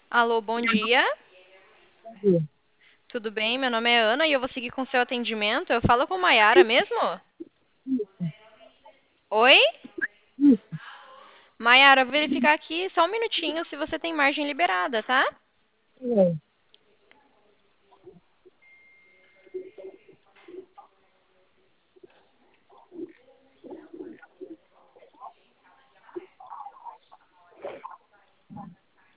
Alô, bom dia. Dia. Tudo bem? Meu nome é Ana e eu vou seguir com seu atendimento. Eu falo com Maiara mesmo? Oi? Isso, Maiara, vou verificar aqui só um minutinho se você tem margem liberada, tá? é.